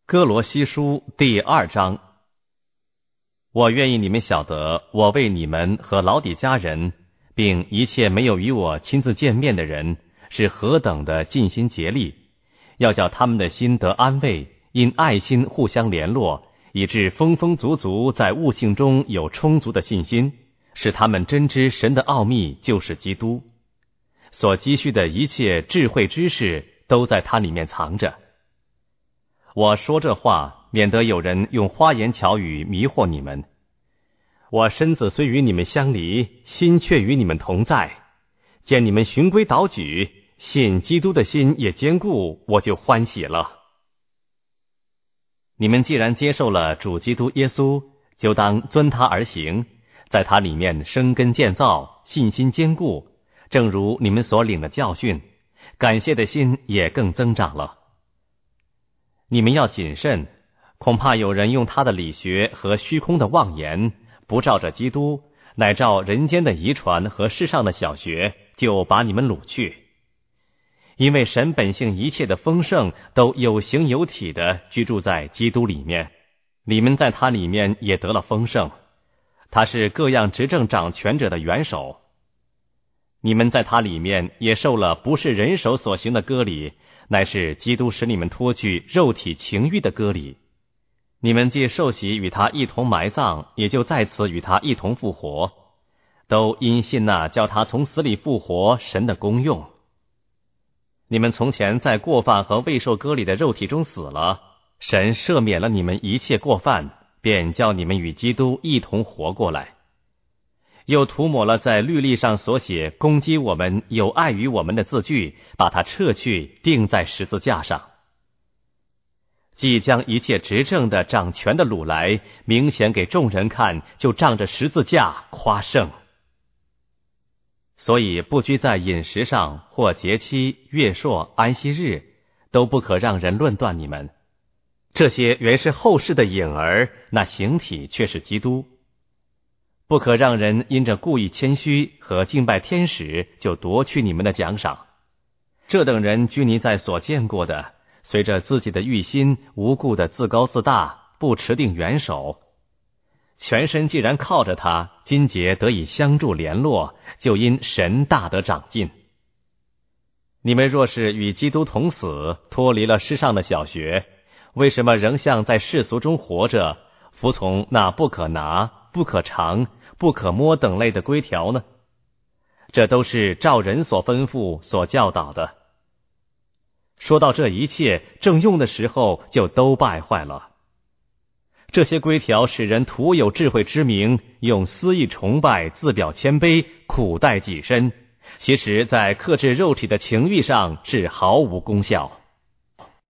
哥罗西书第2章。我愿意你们晓得，我为你们和老底嘉人，并一切没有与我亲自见面的人，是何等的尽心竭力，要叫他们的心得安慰，因爱心互相联络，以致丰丰足足在悟性中有充足的信心，使他们真知神的奥秘就是基督，所积蓄的一切智慧知识都在他里面藏着。我说这话，免得有人用花言巧语迷惑你们。我身子虽与你们相离，心却与你们同在。见你们循规蹈矩，信基督的心也坚固，我就欢喜了。你们既然接受了主基督耶稣，就当遵他而行，在他里面生根建造，信心坚固，正如你们所领的教训，感谢的心也更增长了。你们要谨慎，恐怕有人用他的理学和虚空的妄言，不照着基督，乃照人间的遗传和世上的小学，就把你们掳去。因为神本性一切的丰盛都有形有体的居住在基督里面，你们在他里面也得了丰盛，他是各样执政掌权者的元首。你们在他里面也受了不是人手所行的割礼，乃是基督使你们脱去肉体情欲的割礼。你们既受洗与他一同埋葬，也就在此与他一同复活，都因信那叫他从死里复活神的功用。你们从前在过犯和未受割礼的肉体中死了，神赦免了你们一切过犯，便叫你们与基督一同活过来，又涂抹了在律例上所写攻击我们有碍于我们的字句，把它撤去，钉在十字架上。既将一切执政的掌权的掳来，明显给众人看，就仗着十字架夸胜。所以不拘在饮食上，或节期、月朔、安息日，都不可让人论断你们。这些原是后世的影儿，那形体却是基督。不可让人因着故意谦虚和敬拜天使，就夺去你们的奖赏。这等人拘泥在所见过的，随着自己的欲心，无故的自高自大，不持定元首。全身既然靠着他，筋节得以相助联络，就因神大得长进。你们若是与基督同死，脱离了世上的小学，为什么仍像在世俗中活着，服从那不可拿、不可尝、不可摸等类的规条呢？这都是照人所吩咐、所教导的。说到这一切，正用的时候就都败坏了。这些规条使人徒有智慧之名，用私意崇拜，自表谦卑，苦待己身，其实在克制肉体的情欲上是毫无功效。